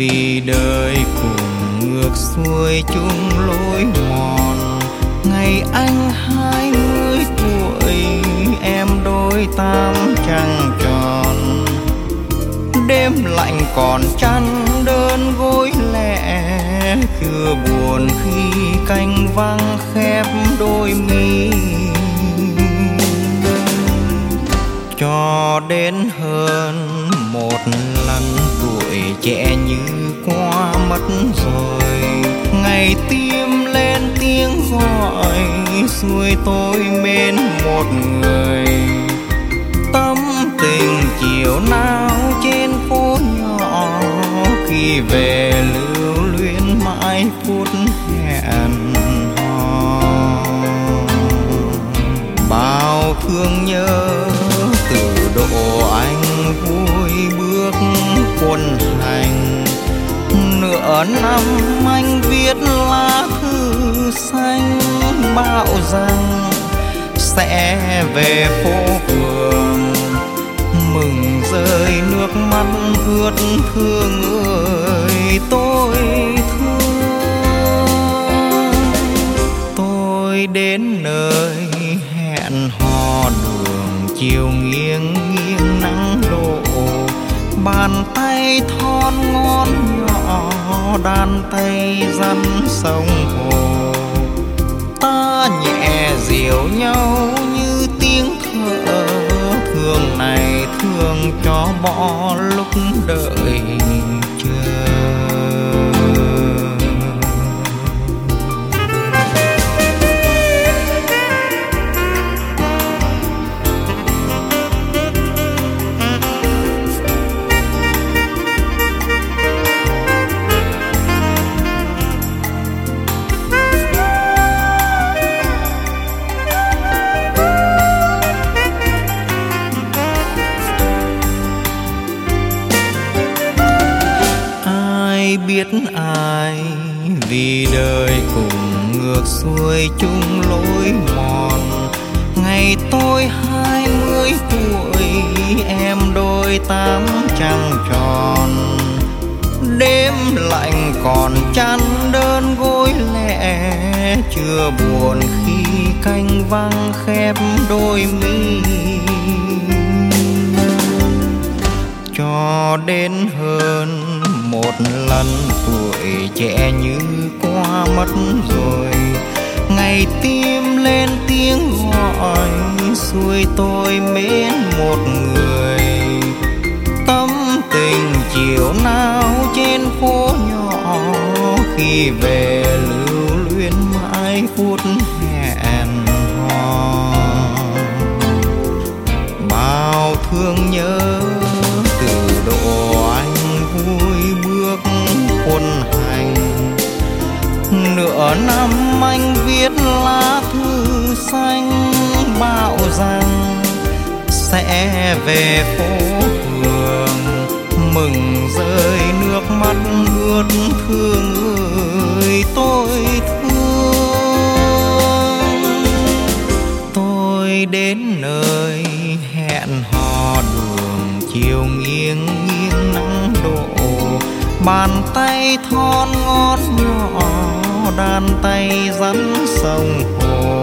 vì đời cùng ngược xuôi chung lối mòn. Ngày anh 20 tuổi, em đôi tám trăng tròn. Đêm lạnh còn chăn đơn gối lẻ, chưa buồn khi canh vắng khép đôi mi. Cho đến hơn một lần tuổi trẻ như qua mất rồi. Ngày tim lên tiếng gọi, xuôi tôi mến một người. Tâm tình chiều nào trên phố nhỏ, khi về lưu luyến mãi phút hẹn hò. Bao thương nhớ từ độ anh vui bước quân hành. Nửa năm anh viết lá thư xanh, bảo rằng sẽ về phố phường. Mừng rơi nước mắt ướt thương ơi tôi thương. Tôi đến nơi hẹn hò đường chiều nghiêng nghiêng nắng đổ. Bàn tay thon ngón nhỏ, đàn tay dắt sông hồ. Ta nhẹ dịu nhau như tiếng thở, thương này thương cho bỏ lúc đợi chờ. Biết ai vì đời cùng ngược xuôi chung lối mòn. Ngày tôi 20 tuổi, em đôi tám trăng tròn. Đêm lạnh còn chăn đơn gối lẻ, chưa buồn khi canh vắng khép đôi mi. Cho đến hơn một lần tuổi trẻ như qua mất rồi. Ngày tim lên tiếng gọi, xuôi tôi mến một người. Tâm tình chiều nào trên phố nhỏ, khi về lưu luyến mãi phút hẹn hò. Bao thương nhớ từ độ anh vui bước quân hành. Nửa năm anh viết lá thư xanh, bảo rằng sẽ về phố phường. Mừng rơi nước mắt ướt thương ơi tôi thương. Tôi đến nơi hẹn hò đường chiều nghiêng nghiêng nắng đổ. Bàn tay thon ngón nhỏ, đàn tay dắt sông hồ.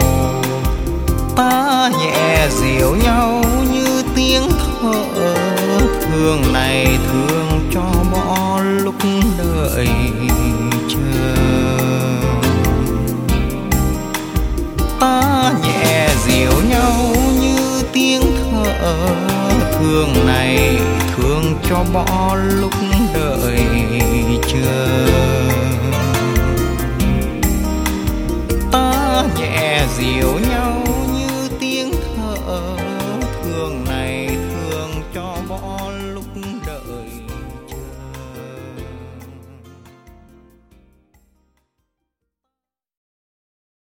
Ta nhẹ dịu nhau như tiếng thở, thương này thương cho bỏ lúc đợi chờ. Ta nhẹ dịu nhau như tiếng thở, thương này thương cho bỏ lúc đợi chờ.